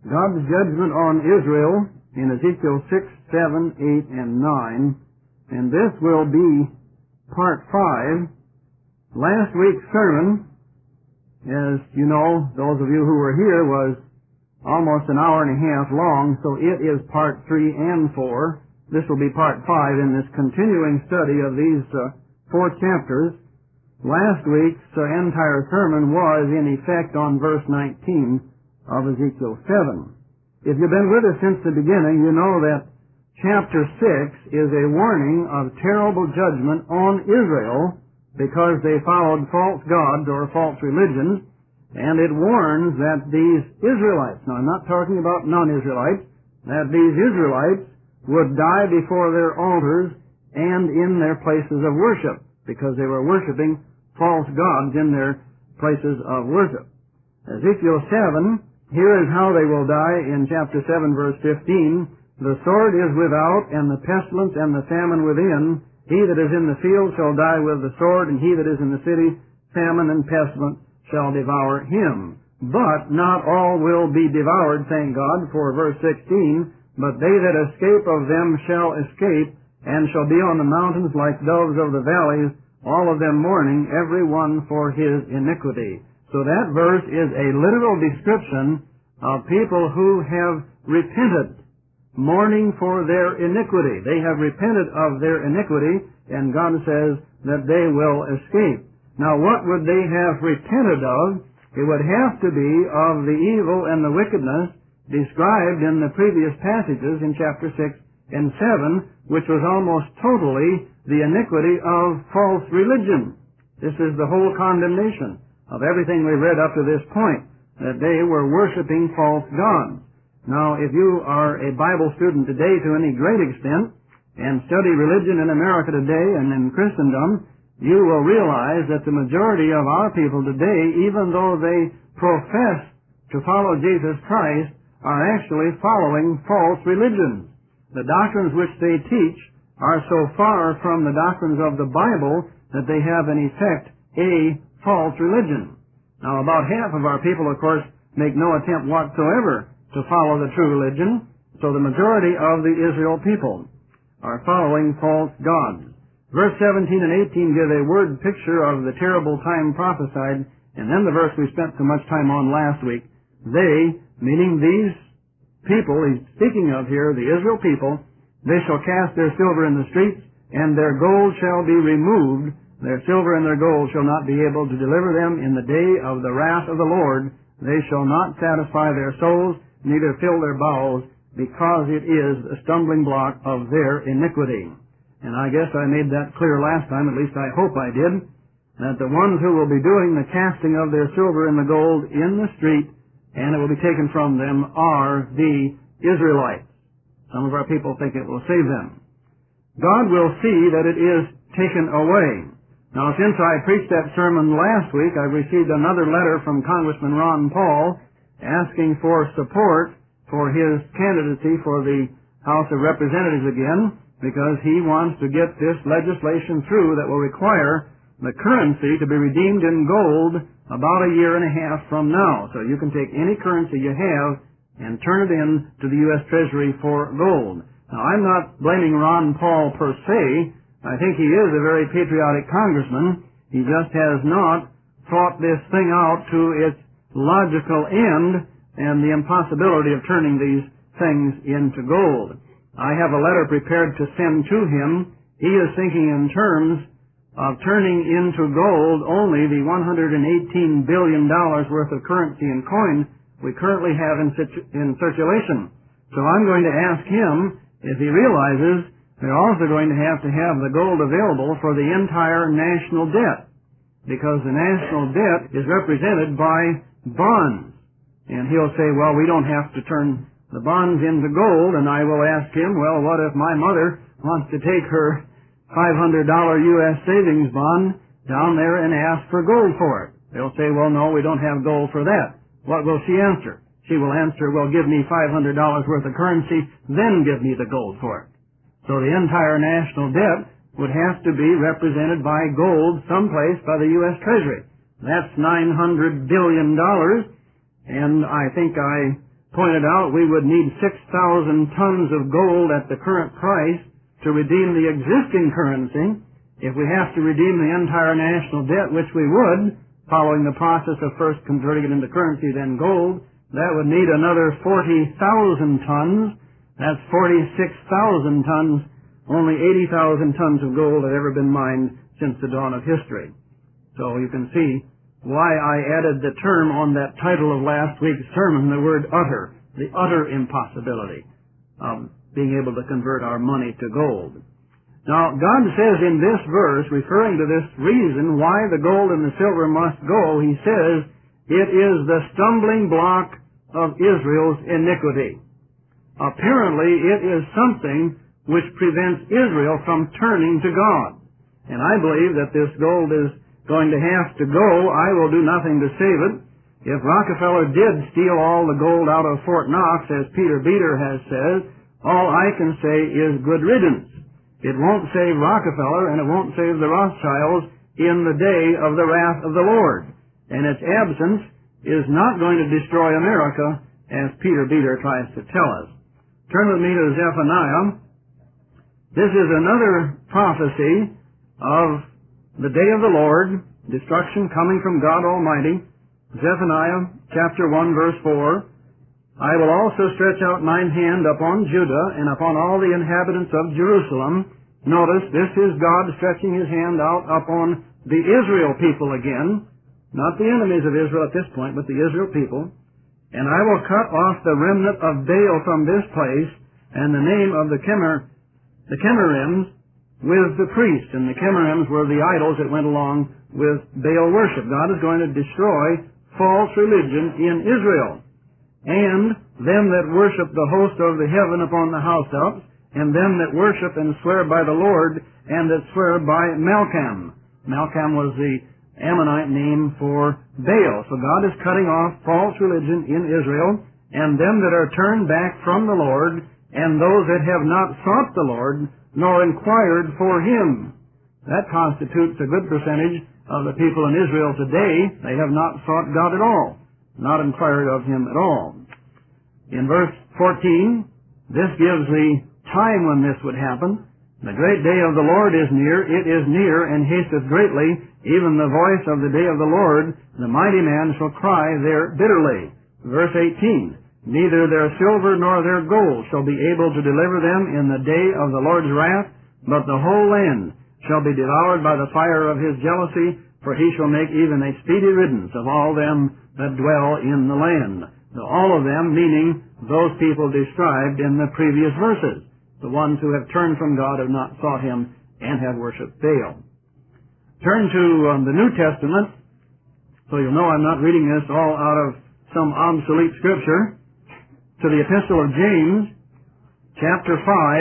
God's judgment on Israel in Ezekiel 6, 7, 8, and 9. And this will be part 5. Last week's sermon, as you know, those of you who were here, was almost an hour and a half long, so it is part 3 and 4. This will be part 5 in this continuing study of these 4 chapters. Last week's entire sermon was in effect on verse 19 of Ezekiel 7. If you've been with us since the beginning, you know that chapter 6 is a warning of terrible judgment on Israel because they followed false gods or false religions, and it warns that these Israelites, now I'm not talking about non-Israelites, that these Israelites would die before their altars and in their places of worship because they were worshiping false gods in their places of worship. Ezekiel 7, here is how they will die in chapter 7, verse 15. The sword is without, and the pestilence and the famine within. He that is in the field shall die with the sword, and he that is in the city, famine and pestilence shall devour him. But not all will be devoured, thank God, for verse 16, but they that escape of them shall escape, and shall be on the mountains like doves of the valleys, all of them mourning, every one for his iniquity. So that verse is a literal description of people who have repented, mourning for their iniquity. They have repented of their iniquity, and God says that they will escape. Now, what would they have repented of? It would have to be of the evil and the wickedness described in the previous passages in chapter 6 and 7, which was almost totally the iniquity of false religion. This is the whole condemnation of everything we read up to this point, that they were worshiping false gods. Now, if you are a Bible student today to any great extent and study religion in America today and in Christendom, you will realize that the majority of our people today, even though they profess to follow Jesus Christ, are actually following false religions. The doctrines which they teach are so far from the doctrines of the Bible that they have in effect a false religion. Now, about half of our people, of course, make no attempt whatsoever to follow the true religion, so the majority of the Israel people are following false gods. Verse 17 and 18 give a word picture of the terrible time prophesied, and then the verse we spent so much time on last week. They, meaning these people he's speaking of here, the Israel people, they shall cast their silver in the streets, and their gold shall be removed. Their silver and their gold shall not be able to deliver them in the day of the wrath of the Lord. They shall not satisfy their souls, neither fill their bowels, because it is a stumbling block of their iniquity. And I guess I made that clear last time, at least I hope I did, that the ones who will be doing the casting of their silver and the gold in the street, and it will be taken from them, are the Israelites. Some of our people think it will save them. God will see that it is taken away. Now, since I preached that sermon last week, I've received another letter from Congressman Ron Paul asking for support for his candidacy for the House of Representatives again, because he wants to get this legislation through that will require the currency to be redeemed in gold about a year and a half from now. So you can take any currency you have and turn it in to the U.S. Treasury for gold. Now, I'm not blaming Ron Paul per se. I think he is a very patriotic congressman. He just has not thought this thing out to its logical end and the impossibility of turning these things into gold. I have a letter prepared to send to him. He is thinking in terms of turning into gold only the $118 billion worth of currency and coin we currently have in circulation. So I'm going to ask him if he realizes they're also going to have the gold available for the entire national debt, because the national debt is represented by bonds. And he'll say, well, we don't have to turn the bonds into gold. And I will ask him, well, what if my mother wants to take her $500 U.S. savings bond down there and ask for gold for it? They'll say, well, no, we don't have gold for that. What will she answer? She will answer, well, give me $500 worth of currency, then give me the gold for it. So the entire national debt would have to be represented by gold someplace by the U.S. Treasury. That's $900 billion, and I think I pointed out we would need 6,000 tons of gold at the current price to redeem the existing currency. If we have to redeem the entire national debt, which we would, following the process of first converting it into currency, then gold, that would need another 40,000 tons. That's 46,000 tons. Only 80,000 tons of gold have ever been mined since the dawn of history. So you can see why I added the term on that title of last week's sermon, the word utter, the utter impossibility of being able to convert our money to gold. Now, God says in this verse, referring to this reason why the gold and the silver must go, He says, it is the stumbling block of Israel's iniquity. Apparently, it is something which prevents Israel from turning to God. And I believe that this gold is going to have to go. I will do nothing to save it. If Rockefeller did steal all the gold out of Fort Knox, as Peter Beater has said, all I can say is good riddance. It won't save Rockefeller, and it won't save the Rothschilds in the day of the wrath of the Lord. And its absence is not going to destroy America, as Peter Beater tries to tell us. Turn with me to Zephaniah. This is another prophecy of the day of the Lord, destruction coming from God Almighty. Zephaniah chapter 1 verse 4. I will also stretch out mine hand upon Judah and upon all the inhabitants of Jerusalem. Notice, this is God stretching His hand out upon the Israel people again. Not the enemies of Israel at this point, but the Israel people. And I will cut off the remnant of Baal from this place, and the name of the Chemarims with the priests. And the Chemarims were the idols that went along with Baal worship. God is going to destroy false religion in Israel. And them that worship the host of the heaven upon the housetops, and them that worship and swear by the Lord, and that swear by Malcham. Malcham was the Ammonite name for Baal. So God is cutting off false religion in Israel, and them that are turned back from the Lord, and those that have not sought the Lord, nor inquired for Him. That constitutes a good percentage of the people in Israel today. They have not sought God at all, not inquired of Him at all. In verse 14, this gives the time when this would happen. The great day of the Lord is near, it is near, and hasteth greatly, even the voice of the day of the Lord, the mighty man shall cry there bitterly. Verse 18, neither their silver nor their gold shall be able to deliver them in the day of the Lord's wrath, but the whole land shall be devoured by the fire of His jealousy, for He shall make even a speedy riddance of all them that dwell in the land. All of them meaning those people described in the previous verses, the ones who have turned from God, have not sought Him, and have worshipped Baal. Turn to the New Testament, so you'll know I'm not reading this all out of some obsolete scripture, to the Epistle of James, chapter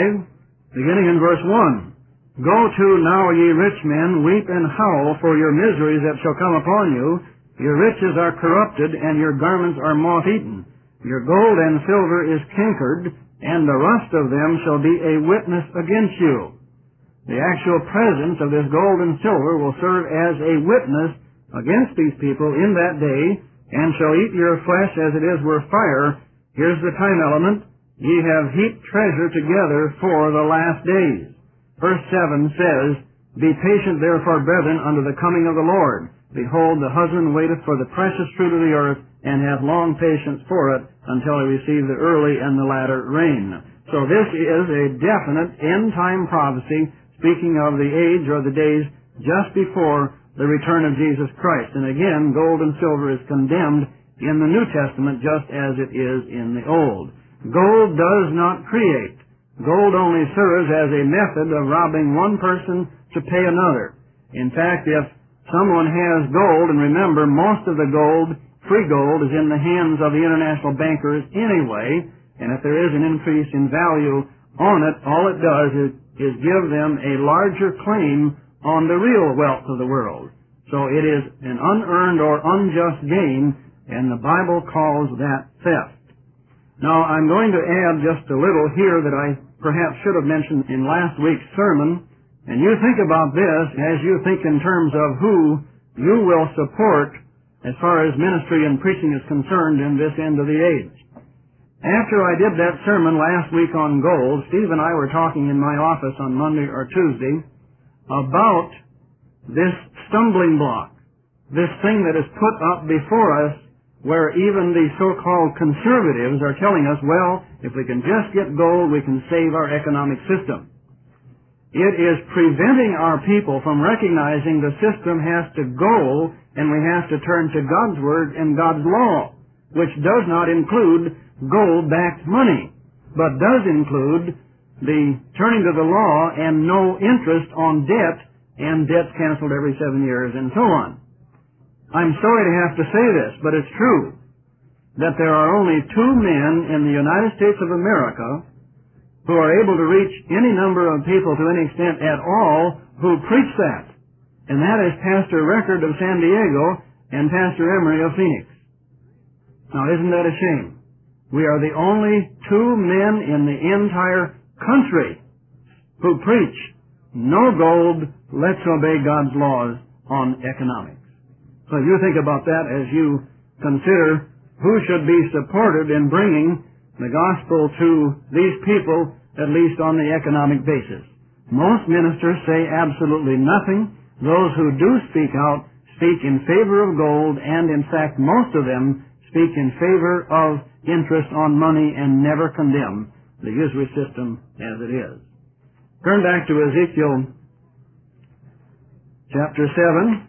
5, beginning in verse 1. Go to now, ye rich men, weep and howl for your miseries that shall come upon you. Your riches are corrupted, and your garments are moth-eaten. Your gold and silver is cankered, and the rust of them shall be a witness against you. The actual presence of this gold and silver will serve as a witness against these people in that day, and shall eat your flesh as it is were fire. Here's the time element. Ye have heaped treasure together for the last days. Verse 7 says, be patient therefore, brethren, unto the coming of the Lord. Behold, the husband waiteth for the precious fruit of the earth, and hath long patience for it, until he receive the early and the latter rain. So this is a definite end-time prophecy, speaking of the age or the days just before the return of Jesus Christ. And again, gold and silver is condemned in the New Testament just as it is in the Old. Gold does not create. Gold only serves as a method of robbing one person to pay another. In fact, if someone has gold, and remember, most of the gold, free gold, is in the hands of the international bankers anyway, and if there is an increase in value on it, all it does is give them a larger claim on the real wealth of the world. So it is an unearned or unjust gain, and the Bible calls that theft. Now, I'm going to add just a little here that I perhaps should have mentioned in last week's sermon. And you think about this as you think in terms of who you will support as far as ministry and preaching is concerned in this end of the age. After I did that sermon last week on gold, Steve and I were talking in my office on Monday or Tuesday about this stumbling block, this thing that is put up before us where even the so-called conservatives are telling us, well, if we can just get gold, we can save our economic system. It is preventing our people from recognizing the system has to go and we have to turn to God's Word and God's law, which does not include gold-backed money, but does include the turning to the law and no interest on debt and debts canceled every 7 years and so on. I'm sorry to have to say this, but it's true that there are only 2 men in the United States of America who are able to reach any number of people to any extent at all who preach that. And that is Pastor Record of San Diego and Pastor Emery of Phoenix. Now, isn't that a shame? We are the only 2 men in the entire country who preach no gold, let's obey God's laws on economics. So you think about that as you consider who should be supported in bringing the gospel to these people, at least on the economic basis. Most ministers say absolutely nothing. Those who do speak out speak in favor of gold, and in fact most of them speak in favor of interest on money and never condemn the usury system as it is. Turn back to Ezekiel chapter 7.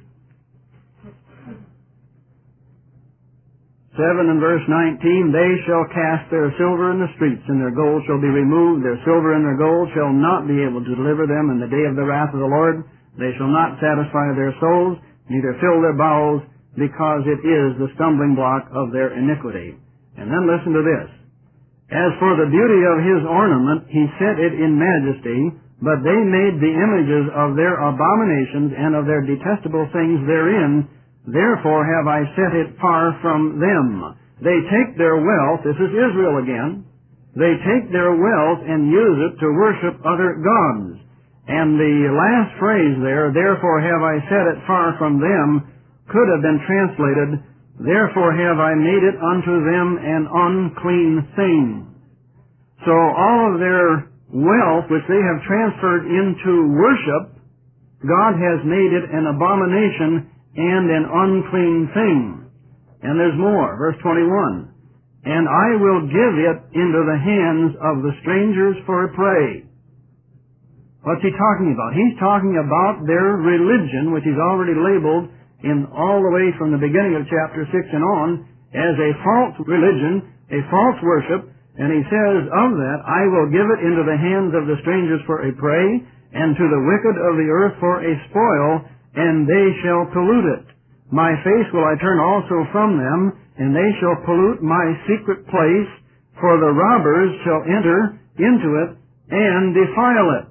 7 and verse 19, they shall cast their silver in the streets, and their gold shall be removed. Their silver and their gold shall not be able to deliver them in the day of the wrath of the Lord. They shall not satisfy their souls, neither fill their bowels, because it is the stumbling block of their iniquity. And then listen to this. As for the beauty of his ornament, he set it in majesty, but they made the images of their abominations and of their detestable things therein. Therefore have I set it far from them. They take their wealth, this is Israel again, they take their wealth and use it to worship other gods. And the last phrase there, therefore have I set it far from them, could have been translated, therefore have I made it unto them an unclean thing. So all of their wealth, which they have transferred into worship, God has made it an abomination and an unclean thing. And there's more. Verse 21. And I will give it into the hands of the strangers for a prey. What's he talking about? He's talking about their religion, which he's already labeled in all the way from the beginning of chapter 6 and on as a false religion, a false worship. And he says of that, I will give it into the hands of the strangers for a prey, and to the wicked of the earth for a spoil, and they shall pollute it. My face will I turn also from them, and they shall pollute my secret place, for the robbers shall enter into it and defile it.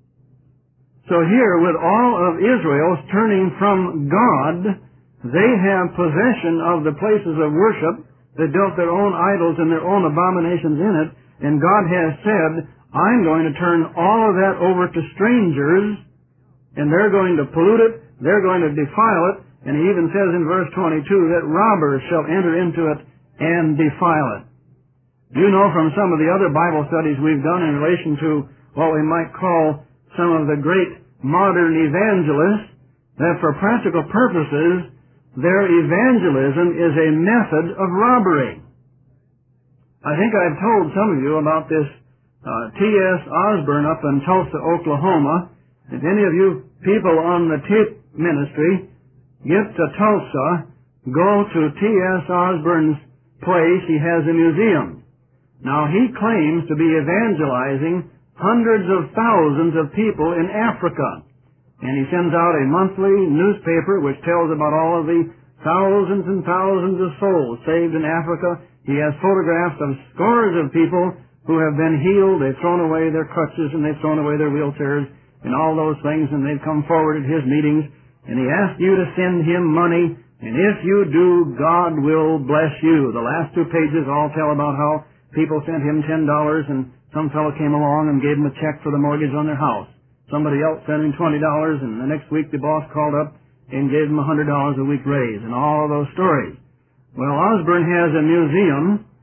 So here, with all of Israel turning from God, they have possession of the places of worship. They built their own idols and their own abominations in it, and God has said, I'm going to turn all of that over to strangers, and they're going to pollute it, they're going to defile it, and he even says in verse 22 that robbers shall enter into it and defile it. You know from some of the other Bible studies we've done in relation to what we might call some of the great modern evangelists, that for practical purposes, their evangelism is a method of robbery. I think I've told some of you about this T.S. Osborne up in Tulsa, Oklahoma. If any of you people on the tape ministry get to Tulsa, go to T.S. Osborne's place. He has a museum. Now, he claims to be evangelizing hundreds of thousands of people in Africa. And he sends out a monthly newspaper which tells about all of the thousands and thousands of souls saved in Africa. He has photographs of scores of people who have been healed. They've thrown away their crutches and they've thrown away their wheelchairs and all those things, and they've come forward at his meetings. And he asks you to send him money, and if you do, God will bless you. The last 2 pages all tell about how people sent him $10, and some fellow came along and gave him a check for the mortgage on their house. Somebody else sent him $20, and the next week the boss called up and gave him $100 a week raise, and all of those stories. Well, Osborne has a museum,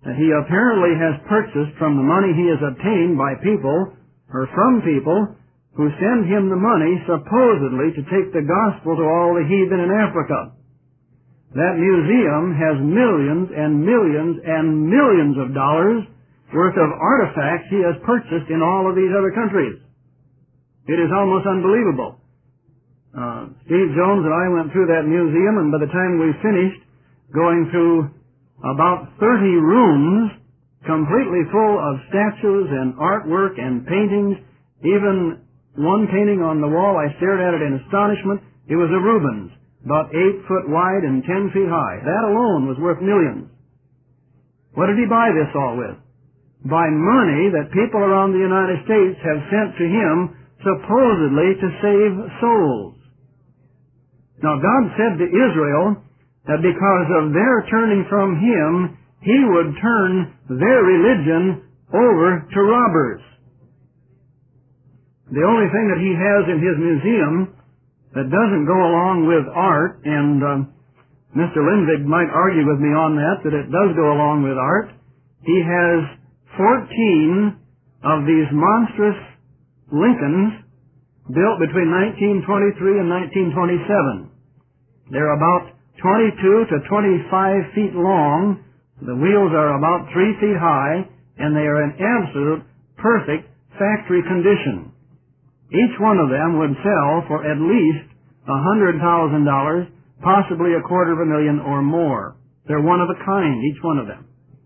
that he apparently has purchased from the money he has obtained by people, or from people, who send him the money supposedly to take the gospel to all the heathen in Africa. That museum has millions and millions and millions of dollars worth of artifacts he has purchased in all of these other countries. It is almost unbelievable. Steve Jones and I went through that museum, and by the time we finished going through about 30 rooms completely full of statues and artwork and paintings, even one painting on the wall, I stared at it in astonishment. It was a Rubens, about 8 foot wide and 10 feet high. That alone was worth millions. What did he buy this all with? By money that people around the United States have sent to him supposedly to save souls. Now, God said to Israel that because of their turning from him, he would turn their religion over to robbers. The only thing that he has in his museum that doesn't go along with art, and Mr. Lindvig might argue with me on that it does go along with art, he has 14 of these monstrous Lincolns built between 1923 and 1927. They're about 22 to 25 feet long. The wheels are about 3 feet high, and they are in absolute perfect factory condition. Each one of them would sell for at least $100,000, possibly $250,000 or more. They're one of a kind, each one of them.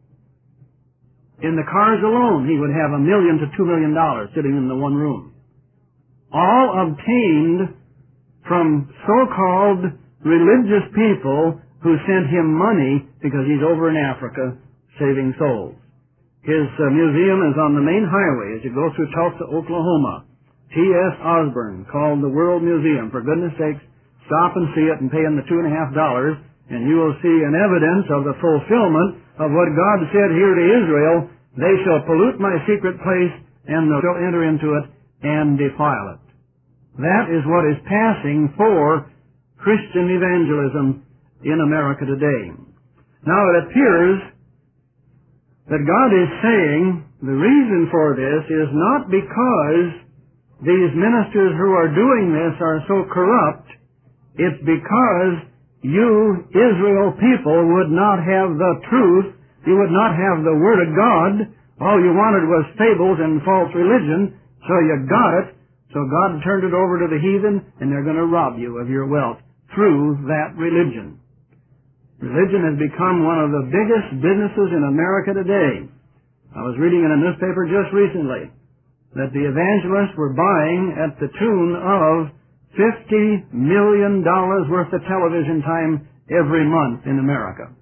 In the cars alone, he would have $1 million to $2 million sitting in the one room. All obtained from so-called religious people who sent him money because he's over in Africa saving souls. His museum is on the main highway as you go through Tulsa, Oklahoma. T.S. Osborne, called the World Museum. For goodness sakes, stop and see it and pay him the $2.50, and you will see an evidence of the fulfillment of what God said here to Israel. They shall pollute my secret place, and they shall enter into it and defile it. That is what is passing for Christian evangelism in America today. Now it appears that God is saying the reason for this is not because these ministers who are doing this are so corrupt. It's because you, Israel people, would not have the truth. You would not have the Word of God. All you wanted was fables and false religion, so you got it. So God turned it over to the heathen, and they're going to rob you of your wealth through that religion. Religion has become one of the biggest businesses in America today. I was reading in a newspaper just recently that the evangelists were buying at the tune of $50 million worth of television time every month in America.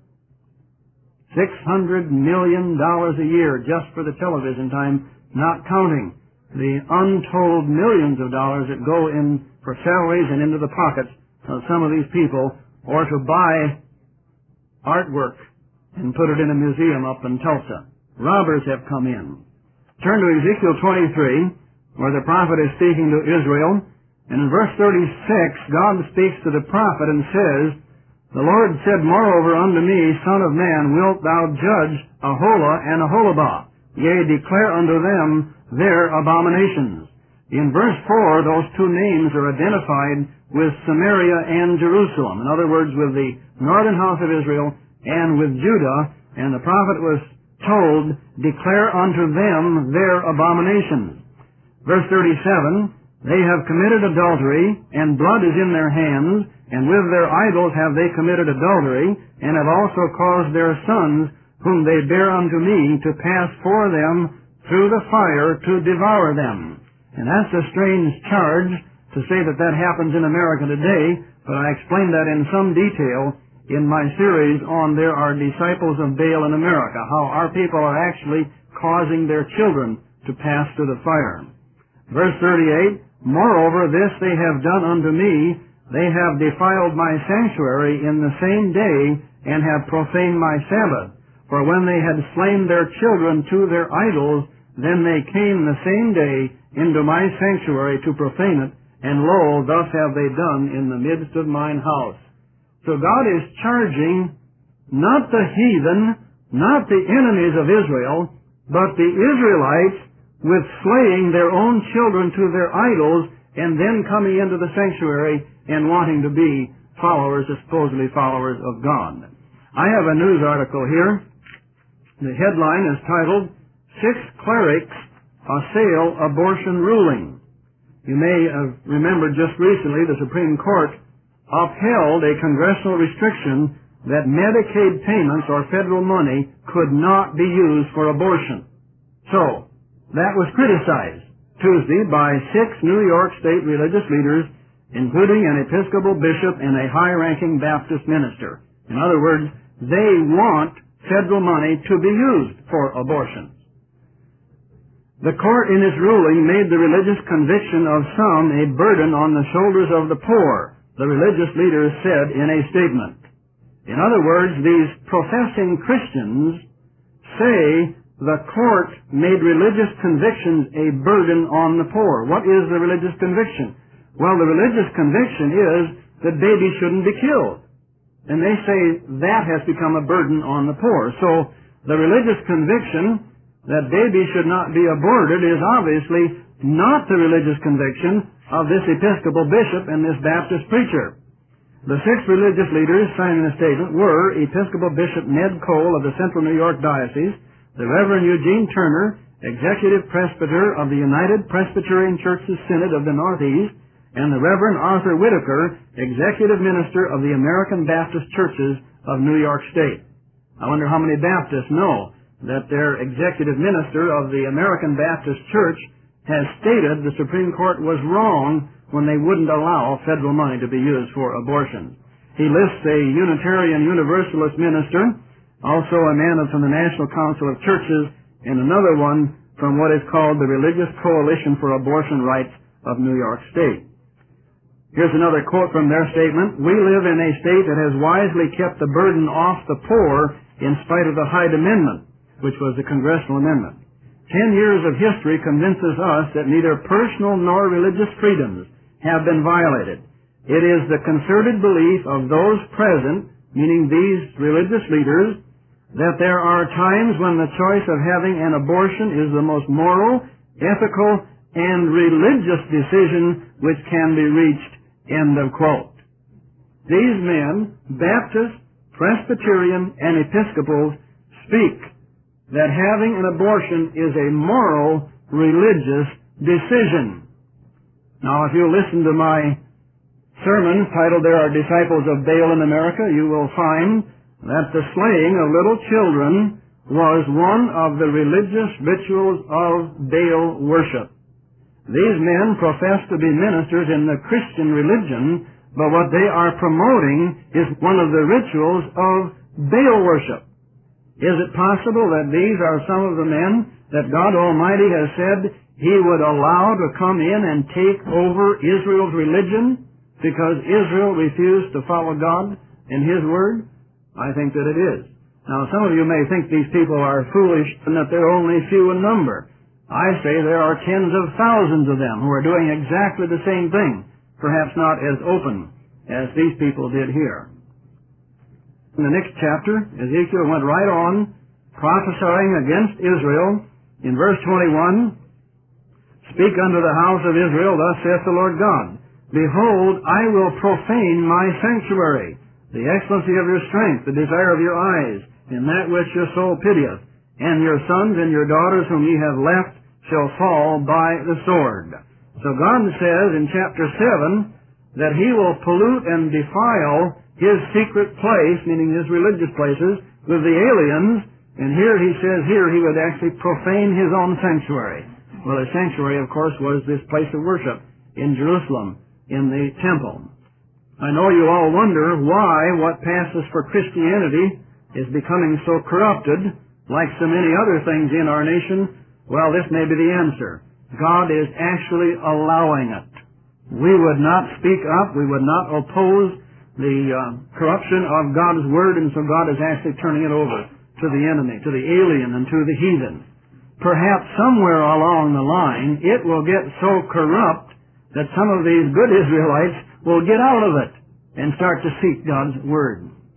$600 million a year just for the television time, not counting the untold millions of dollars that go in for salaries and into the pockets of some of these people, or to buy artwork and put it in a museum up in Tulsa. Robbers have come in. Turn to Ezekiel 23, where the prophet is speaking to Israel. And in verse 36, God speaks to the prophet and says, The Lord said, Moreover unto me, Son of man, wilt thou judge Aholah and Aholabah? Yea, declare unto them their abominations. In verse 4, those two names are identified with Samaria and Jerusalem. In other words, with the northern house of Israel and with Judah. And the prophet was told, Declare unto them their abominations. Verse 37, They have committed adultery, and blood is in their hands, and with their idols have they committed adultery, and have also caused their sons, whom they bear unto me, to pass for them through the fire to devour them. And that's a strange charge to say that that happens in America today, but I explained that in some detail in my series on There Are Disciples of Baal in America, how our people are actually causing their children to pass through the fire. Verse 38, Moreover, this they have done unto me, they have defiled my sanctuary in the same day, and have profaned my Sabbath. For when they had slain their children to their idols, then they came the same day into my sanctuary to profane it, and lo, thus have they done in the midst of mine house. So God is charging not the heathen Not the enemies of Israel, but the Israelites with slaying their own children to their idols and then coming into the sanctuary and wanting to be followers, supposedly followers of God. I have a news article here. The headline is titled, "Six Clerics Assail Abortion Ruling." You may have remembered just recently the Supreme Court upheld a congressional restriction that Medicaid payments or federal money could not be used for abortion. So, that was criticized Tuesday by 6 New York State religious leaders, including an Episcopal bishop and a high-ranking Baptist minister. In other words, they want federal money to be used for abortions. The court in its ruling made the religious conviction of some a burden on the shoulders of the poor, the religious leaders said in a statement. In other words, these professing Christians say the court made religious convictions a burden on the poor. What is the religious conviction? Well, the religious conviction is that babies shouldn't be killed. And they say that has become a burden on the poor. So the religious conviction that babies should not be aborted is obviously not the religious conviction of this Episcopal bishop and this Baptist preacher. The 6 religious leaders signing the statement were Episcopal Bishop Ned Cole of the Central New York Diocese, the Reverend Eugene Turner, Executive Presbyter of the United Presbyterian Churches Synod of the Northeast, and the Reverend Arthur Whitaker, Executive Minister of the American Baptist Churches of New York State. I wonder how many Baptists know that their Executive Minister of the American Baptist Church has stated the Supreme Court was wrong when they wouldn't allow federal money to be used for abortion. He lists a Unitarian Universalist minister, also a man from the National Council of Churches, and another one from what is called the Religious Coalition for Abortion Rights of New York State. Here's another quote from their statement. "We live in a state that has wisely kept the burden off the poor in spite of the Hyde Amendment," which was the congressional amendment. 10 years of history convinces us that neither personal nor religious freedoms have been violated. It is the concerted belief of those present, meaning these religious leaders, that there are times when the choice of having an abortion is the most moral, ethical, and religious decision which can be reached. End of quote. These men, Baptist, Presbyterian, and Episcopals, speak that having an abortion is a moral, religious decision. Now, if you listen to my sermon titled "There Are Disciples of Baal in America," you will find that the slaying of little children was one of the religious rituals of Baal worship. These men profess to be ministers in the Christian religion, but what they are promoting is one of the rituals of Baal worship. Is it possible that these are some of the men that God Almighty has said He would allow to come in and take over Israel's religion because Israel refused to follow God and His Word? I think that it is. Now, some of you may think these people are foolish and that they're only few in number. I say there are tens of thousands of them who are doing exactly the same thing, perhaps not as open as these people did here. In the next chapter, Ezekiel went right on prophesying against Israel. In verse 21, "Speak unto the house of Israel, thus saith the Lord God, Behold, I will profane my sanctuary, the excellency of your strength, the desire of your eyes, in that which your soul pitieth, and your sons and your daughters whom ye have left shall fall by the sword." So God says in chapter 7 that He will pollute and defile His secret place, meaning His religious places, with the aliens, and here He says He would actually profane His own sanctuary. Well, His sanctuary, of course, was this place of worship in Jerusalem, in the temple. I know you all wonder why what passes for Christianity is becoming so corrupted, like so many other things in our nation. Well, this may be the answer. God is actually allowing it. We would not speak up. We would not oppose the corruption of God's Word, and so God is actually turning it over to the enemy, to the alien, and to the heathen. Perhaps somewhere along the line, it will get so corrupt that some of these good Israelites will get out of it and start to seek God's Word.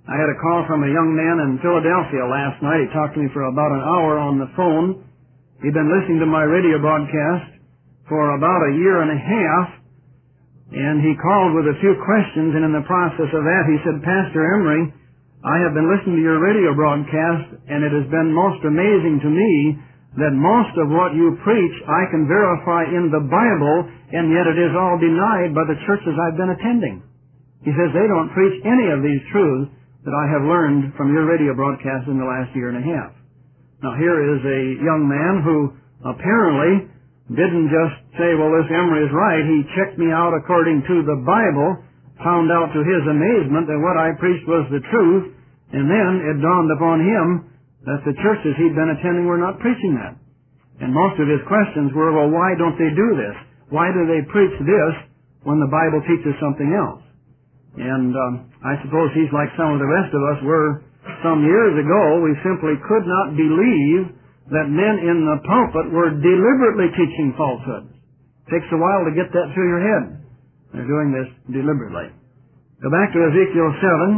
I had a call from a young man in Philadelphia last night. He talked to me for about an hour on the phone. He'd been listening to my radio broadcast for about a year and a half, and he called with a few questions, and in the process of that he said, Pastor Emery, I have been listening to your radio broadcast, and it has been most amazing to me that most of what you preach I can verify in the Bible, and yet it is all denied by the churches I've been attending. He says they don't preach any of these truths that I have learned from your radio broadcast in the last year and a half. Now here is a young man who apparently didn't just say, well, this Emery is right. He checked me out according to the Bible, found out to his amazement that what I preached was the truth, and then it dawned upon him that the churches he'd been attending were not preaching that. And most of his questions were, well, why don't they do this? Why do they preach this when the Bible teaches something else? And I suppose he's like some of the rest of us were some years ago. We simply could not believe that men in the pulpit were deliberately teaching falsehoods. It takes a while to get that through your head. They're doing this deliberately. Go back to Ezekiel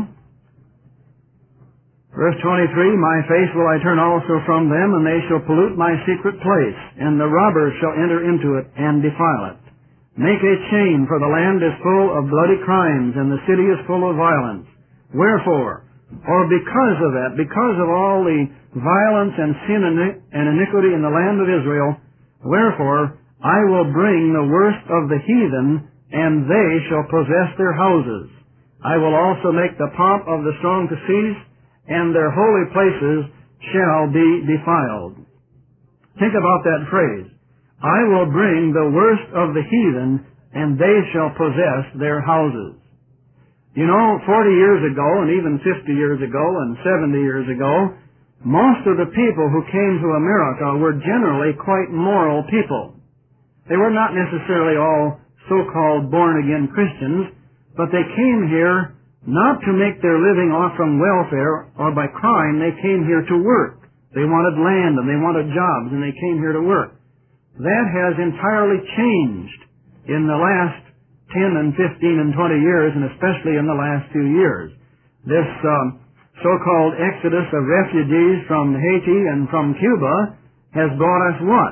7, verse 23, My face will I turn also from them, and they shall pollute my secret place, and the robbers shall enter into it and defile it. Make a chain, for the land is full of bloody crimes, and the city is full of violence. Wherefore, or because of that, because of all the violence and sin and iniquity in the land of Israel, wherefore I will bring the worst of the heathen, and they shall possess their houses. I will also make the pomp of the strong to cease, and their holy places shall be defiled. Think about that phrase. I will bring the worst of the heathen, and they shall possess their houses. You know, 40 years ago, and even 50 years ago, and 70 years ago, most of the people who came to America were generally quite moral people. They were not necessarily all so-called born-again Christians, but they came here not to make their living off from welfare or by crime. They came here to work. They wanted land, and they wanted jobs, and they came here to work. That has entirely changed in the last 10 and 15 and 20 years, and especially in the last few years. This so-called exodus of refugees from Haiti and from Cuba has brought us what?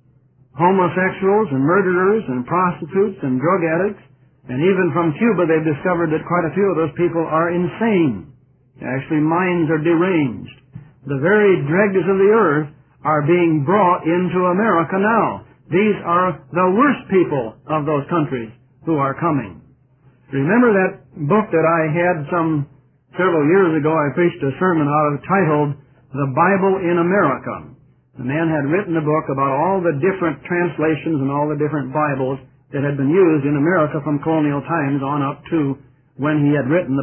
Homosexuals and murderers and prostitutes and drug addicts. And even from Cuba they've discovered that quite a few of those people are insane. Actually, minds are deranged. The very dregs of the earth are being brought into America now. These are the worst people of those countries who are coming. Remember that book that I had several years ago? I preached a sermon out of titled The Bible in America. The man had written a book about all the different translations and all the different Bibles that had been used in America from colonial times on up to when he had written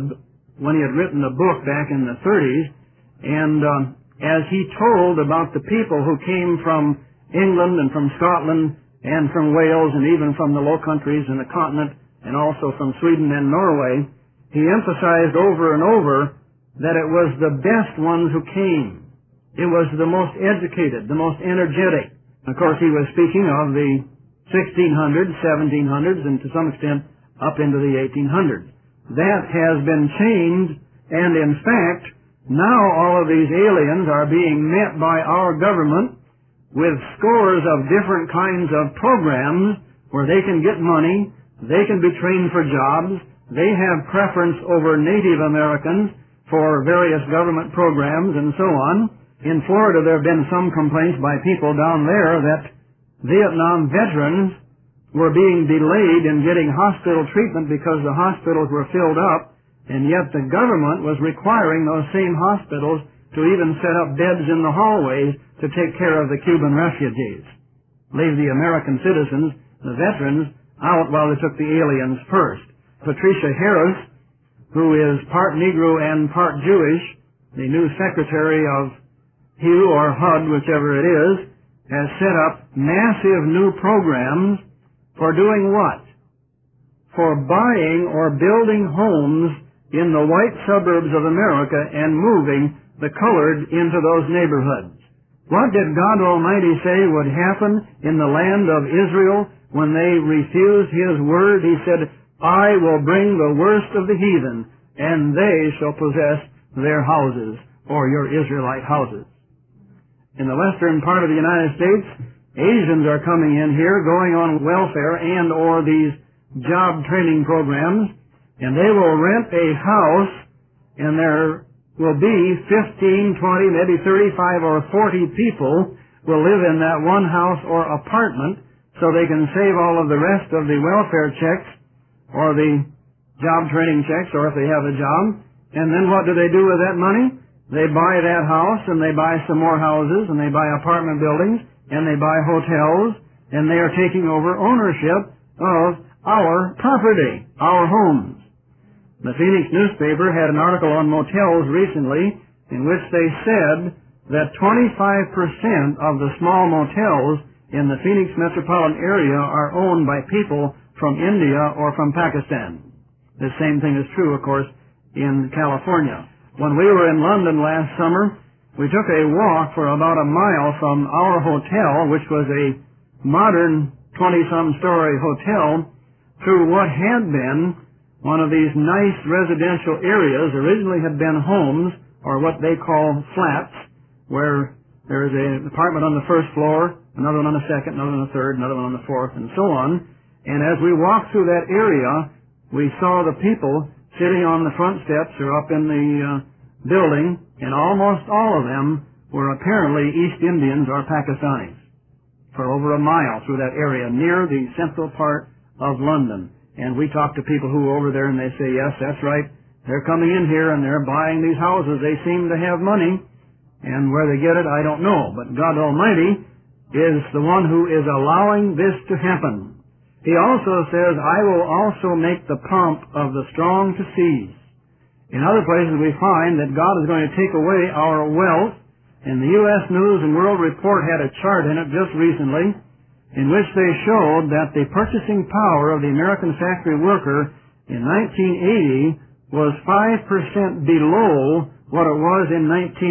the book back in the 30s. And as he told about the people who came from England and from Scotland and from Wales and even from the Low Countries and the continent and also from Sweden and Norway, he emphasized over and over that it was the best ones who came. It was the most educated, the most energetic. Of course, he was speaking of the 1600s, 1700s, and to some extent up into the 1800s. That has been changed, and in fact, now all of these aliens are being met by our government with scores of different kinds of programs where they can get money, they can be trained for jobs, they have preference over Native Americans for various government programs and so on. In Florida there have been some complaints by people down there that Vietnam veterans were being delayed in getting hospital treatment because the hospitals were filled up, and yet the government was requiring those same hospitals to even set up beds in the hallways to take care of the Cuban refugees. Leave the American citizens, the veterans, out while they took the aliens first. Patricia Harris, who is part Negro and part Jewish, the new secretary of HUD or HUD, whichever it is, has set up massive new programs for doing what? For buying or building homes in the white suburbs of America and moving the colored into those neighborhoods. What did God Almighty say would happen in the land of Israel when they refused His word? He said, I will bring the worst of the heathen, and they shall possess their houses or your Israelite houses. In the western part of the United States, Asians are coming in here going on welfare and or these job training programs, and they will rent a house, and there will be 15, 20, maybe 35 or 40 people will live in that one house or apartment so they can save all of the rest of the welfare checks or the job training checks, or if they have a job. And then what do they do with that money? They buy that house, and they buy some more houses, and they buy apartment buildings, and they buy hotels, and they are taking over ownership of our property, our homes. The Phoenix newspaper had an article on motels recently in which they said that 25% of the small motels in the Phoenix metropolitan area are owned by people from India or from Pakistan. The same thing is true, of course, in California. When we were in London last summer, we took a walk for about a mile from our hotel, which was a modern 20-some story hotel, through what had been one of these nice residential areas. Originally had been homes, or what they call flats, where there's an apartment on the first floor, another one on the second, another one on the third, another one on the fourth, and so on. And as we walked through that area, we saw the people sitting on the front steps or up in the building, and almost all of them were apparently East Indians or Pakistanis, for over a mile through that area near the central part of London. And we talked to people who were over there, and they say, yes, that's right. They're coming in here, and they're buying these houses. They seem to have money, and where they get it, I don't know. But God Almighty is the one who is allowing this to happen. He also says, I will also make the pomp of the strong to cease. In other places we find that God is going to take away our wealth, and the U.S. News and World Report had a chart in it just recently in which they showed that the purchasing power of the American factory worker in 1980 was 5% below what it was in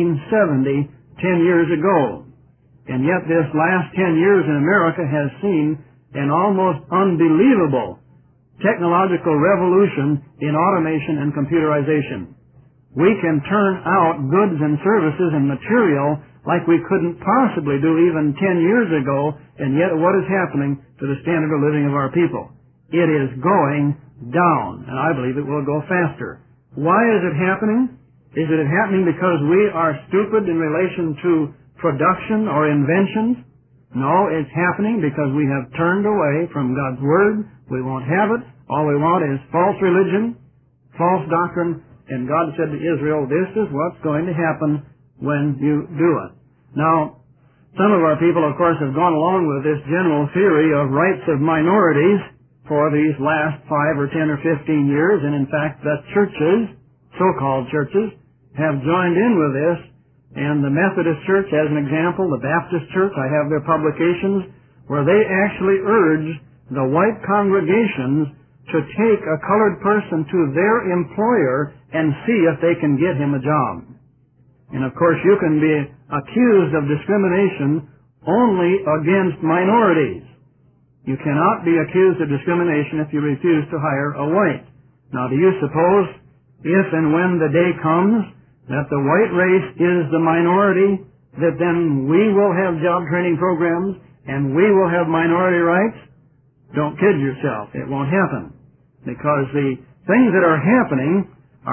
1970, 10 years ago. And yet this last 10 years in America has seen an almost unbelievable technological revolution in automation and computerization. We can turn out goods and services and material like we couldn't possibly do even 10 years ago, and yet what is happening to the standard of living of our people? It is going down, and I believe it will go faster. Why is it happening? Is it happening because we are stupid in relation to production or inventions? No, it's happening because we have turned away from God's Word. We won't have it. All we want is false religion, false doctrine, and God said to Israel, this is what's going to happen when you do it. Now, some of our people, of course, have gone along with this general theory of rights of minorities for these last 5 or 10 or 15 years, and in fact, the churches, so-called churches, have joined in with this. And the Methodist Church, as an example, the Baptist Church, I have their publications, where they actually urge the white congregations to take a colored person to their employer and see if they can get him a job. And of course, you can be accused of discrimination only against minorities. You cannot be accused of discrimination if you refuse to hire a white. Now, do you suppose if and when the day comes that the white race is the minority, that then we will have job training programs and we will have minority rights? Don't kid yourself. It won't happen. Because the things that are happening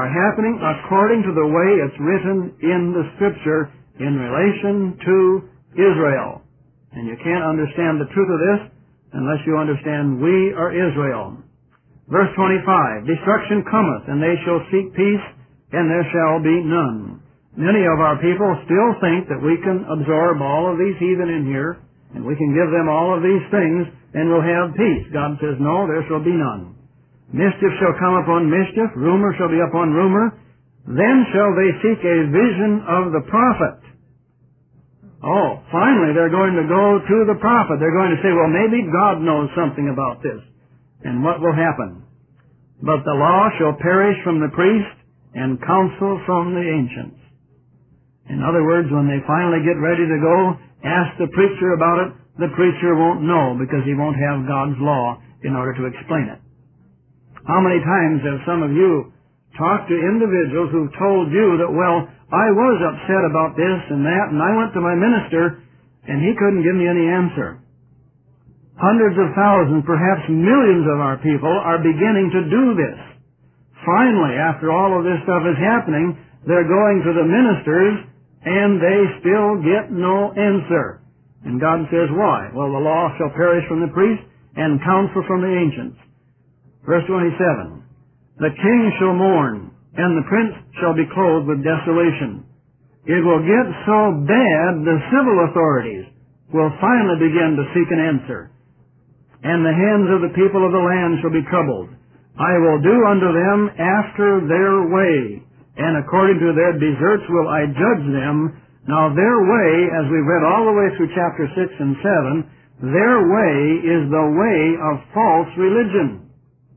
according to the way it's written in the Scripture in relation to Israel. And you can't understand the truth of this unless you understand we are Israel. Verse 25, destruction cometh, and they shall seek peace, and there shall be none. Many of our people still think that we can absorb all of these heathen in here, and we can give them all of these things, and we'll have peace. God says, no, there shall be none. Mischief shall come upon mischief, rumor shall be upon rumor. Then shall they seek a vision of the prophet. Oh, finally they're going to go to the prophet. They're going to say, well, maybe God knows something about this. And what will happen? But the law shall perish from the priest, and counsel from the ancients. In other words, when they finally get ready to go, ask the preacher about it, the preacher won't know because he won't have God's law in order to explain it. How many times have some of you talked to individuals who've told you that, well, I was upset about this and that, and I went to my minister, and he couldn't give me any answer. Hundreds of thousands, perhaps millions of our people are beginning to do this. Finally, after all of this stuff is happening, they're going to the ministers, and they still get no answer. And God says, why? Well, the law shall perish from the priest, and counsel from the ancients. Verse 27, the king shall mourn, and the prince shall be clothed with desolation. It will get so bad, the civil authorities will finally begin to seek an answer. And the hands of the people of the land shall be troubled. I will do unto them after their way, and according to their deserts will I judge them. Now their way, as we read all the way through chapter 6 and 7, their way is the way of false religion.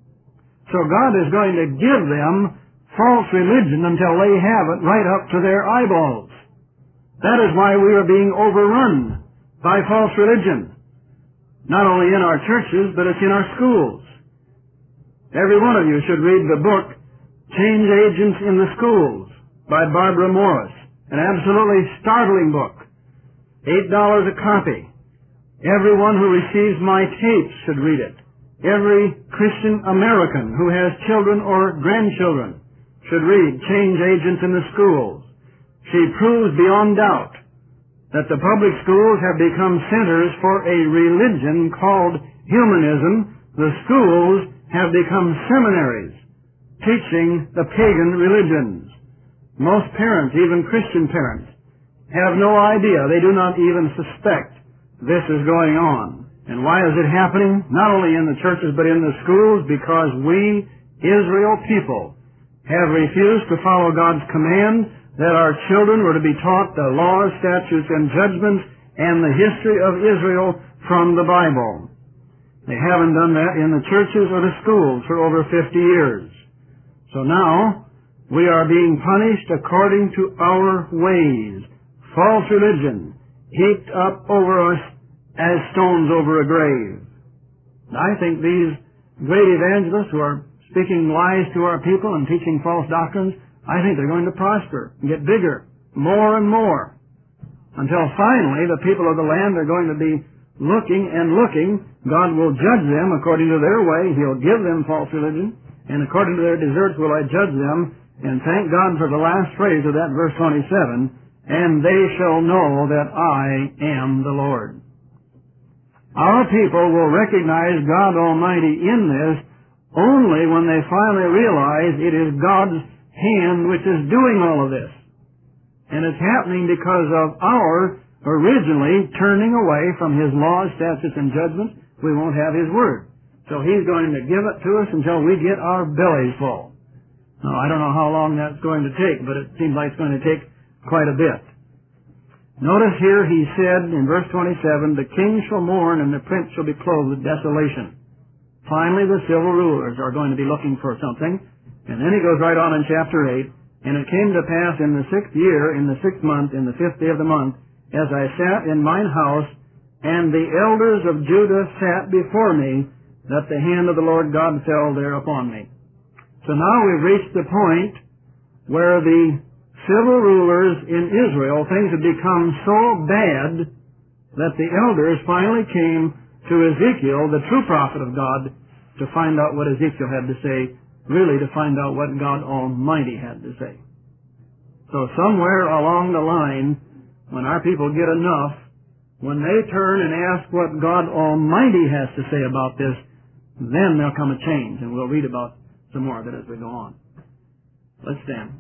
So God is going to give them false religion until they have it right up to their eyeballs. That is why we are being overrun by false religion. Not only in our churches, but it's in our schools. Every one of you should read the book, Change Agents in the Schools, by Barbara Morris. An absolutely startling book. $8 a copy. Everyone who receives my tapes should read it. Every Christian American who has children or grandchildren should read Change Agents in the Schools. She proves beyond doubt that the public schools have become centers for a religion called humanism. The schools have become seminaries teaching the pagan religions. Most parents, even Christian parents, have no idea. They do not even suspect this is going on. And why is it happening? Not only in the churches but in the schools, because we, Israel people, have refused to follow God's command that our children were to be taught the laws, statutes, and judgments and the history of Israel from the Bible. They haven't done that in the churches or the schools for over 50 years. So now, we are being punished according to our ways. False religion heaped up over us as stones over a grave. I think these great evangelists who are speaking lies to our people and teaching false doctrines, I think they're going to prosper and get bigger, more and more, until finally the people of the land are going to be looking and looking. God will judge them according to their way. He'll give them false religion, and according to their deserts will I judge them. And thank God for the last phrase of that verse 27, and they shall know that I am the Lord. Our people will recognize God Almighty in this only when they finally realize it is God's hand which is doing all of this. And it's happening because of our originally turning away from His laws, statutes, and judgments. We won't have His Word. So He's going to give it to us until we get our bellies full. Now, I don't know how long that's going to take, but it seems like it's going to take quite a bit. Notice here he said in verse 27, the king shall mourn and the prince shall be clothed with desolation. Finally, the civil rulers are going to be looking for something. And then he goes right on in chapter 8, and it came to pass in the 6th year, in the 6th month, in the 5th day of the month, as I sat in mine house, and the elders of Judah sat before me, that the hand of the Lord God fell there upon me. So now we've reached the point where the civil rulers in Israel, things had become so bad that the elders finally came to Ezekiel, the true prophet of God, to find out what Ezekiel had to say, really to find out what God Almighty had to say. So somewhere along the line, when our people get enough, when they turn and ask what God Almighty has to say about this, then there'll come a change, and we'll read about some more of it as we go on. Let's stand.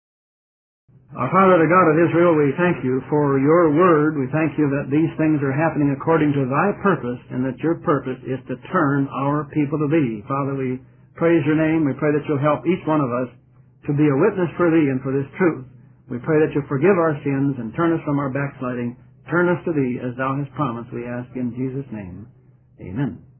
Our Father, the God of Israel, we thank you for your word. We thank you that these things are happening according to thy purpose, and that your purpose is to turn our people to thee. Father, we praise your name. We pray that you'll help each one of us to be a witness for thee and for this truth. We pray that you'll forgive our sins and turn us from our backsliding. Turn us to thee as thou hast promised, we ask in Jesus' name. Amen.